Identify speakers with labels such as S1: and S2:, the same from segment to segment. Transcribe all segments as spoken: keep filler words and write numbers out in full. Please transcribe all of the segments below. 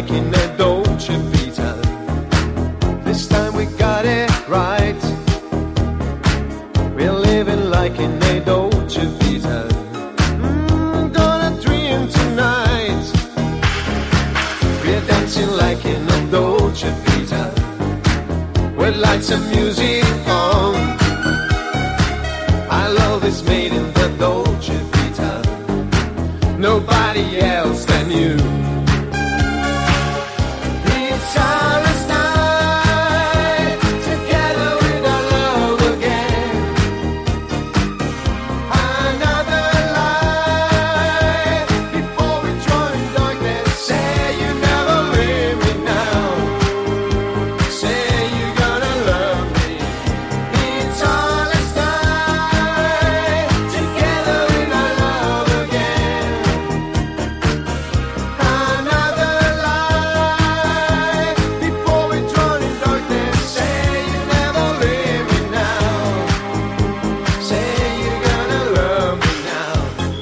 S1: like in a Dolce Vita. This time we got it right. We're living like in a Dolce Vita. Mm, gonna dream tonight. We're dancing like in a Dolce Vita. With lights and music on. Our love is made in the Dolce Vita. Nobody else than you. It's ours night, together with our love again. Another life before we join darkness. Say you never leave me now. Say you're gonna love me. It's ours night, together with our love again. Another life before we drown in darkness. Say you never leave me now. Say you're gonna love me now.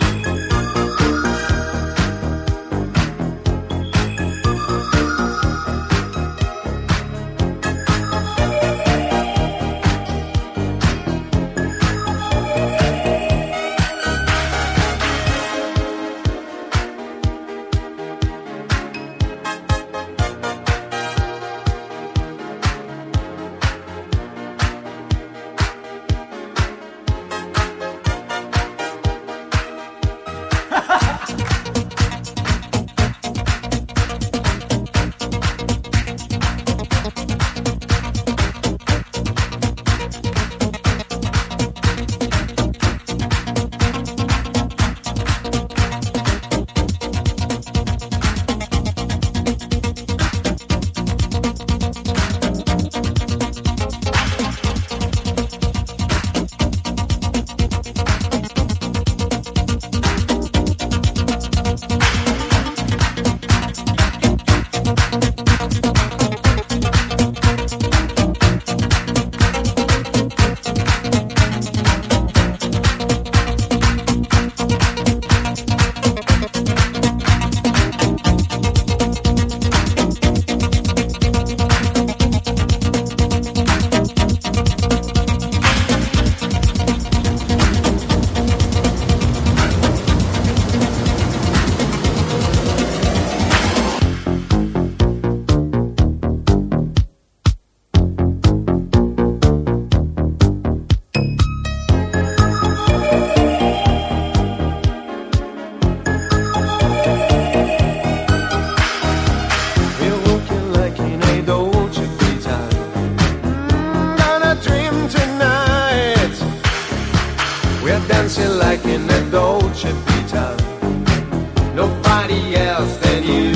S1: We're walking like in a Dolce Vita. Mm, gonna dream tonight. We're dancing like in a Dolce Vita. Nobody else than you.